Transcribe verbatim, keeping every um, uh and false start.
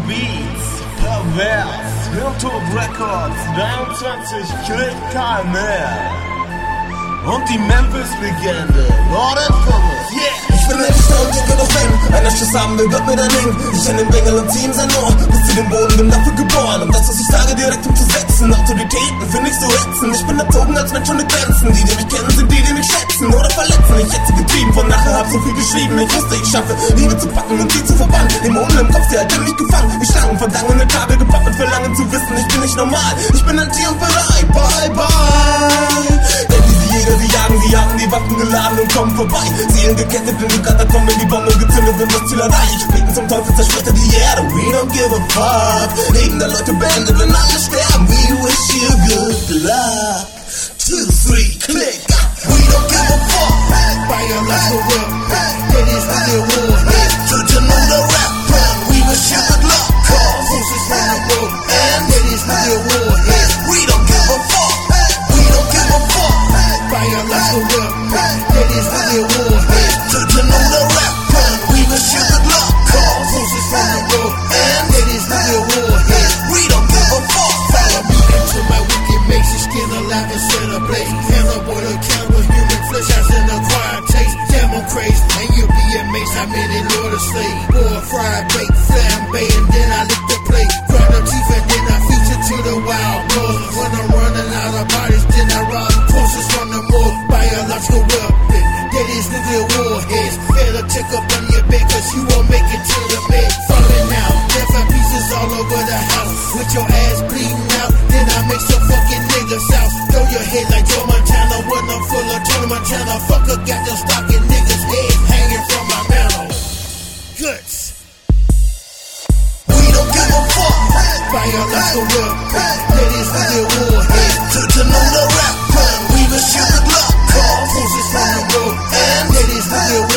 Beats, pervers, Hirntod Records, dreiundzwanzig Klick K M R. Und die Memphis-Legende, Lord Infamous, yeah! Ich bin ein Star und denke noch Fame. Einer Schuss haben will, wird mir dann hängen. Ich in den Bengel und zieh ihm sein Ohr. Bis zu den Boden, bin dafür geboren. Und das, was ich sage, direkt umzusetzen. Autoritäten finde ich so ätzend. Ich bin erzogen als Mensch ohne Grenzen. Die, die mich kennen, sind die, die mich schätzen oder verletzen. Ich hätte getrieben von nachher, hab so viel geschrieben. Ich wusste, ich schaffe, Liebe zu packen und sie zu verbannen. Dämonen im Kopf, die halten mich gefangen. Wie Schlangen, vergangene Tage gepackt und verlangen zu wissen, ich bin nicht normal. Ich bin anti und bereit, bye, bye. Denn diese Jäger, sie jagen, sie haben die Waffen geladen und kommen vorbei. Seelen gekettet in die Katakomben, wenn die Bombe gezündet wird, das Ziel erreicht. Beten zum Teufel, zerstört die Erde. We don't give a fuck. Leben der Leute beendet, wenn alle sterben. We wish you good luck. Two, three, click. We don't give a fuck. Fire like a whip. That is the real war. To to know the rap. We wish you good luck. Cause this is from the book. And that is the real war. We don't give a fuck. We don't give a fuck. Fire like a whip. That is the real war. To to know the rap. We wish you good luck. Cause this is from the book. And that is the real war. We don't give a fuck. Follow me into my wicked makes your skin alive and set ablaze. Cannibal to cannibal, human flesh has an acquired taste. Damn, I'm crazy, and you'll be amazed how many Lord of slave. Boy, fried, baked, flambe, and then I lick the plate. Grind the teeth and then I feature to the wild boys. When I'm running out of bodies, then I rob closest from the morgue. Biological weapon, that is the real warheads. Better check up on your bed, cause you won't make it to the bed. Falling out, left five pieces all over the house. With your ass bleeding out, then I make some fucking niggas out. Throw your head like Joe Montana when I'm full of Tony Montana. Fucker got them stalking niggas' head hanging from my mantle. Guts. We don't give a fuck. Fire like a whip. That is the real warhead. To, to know the rap. We wish you good luck. Cause this is from the road. And that is the real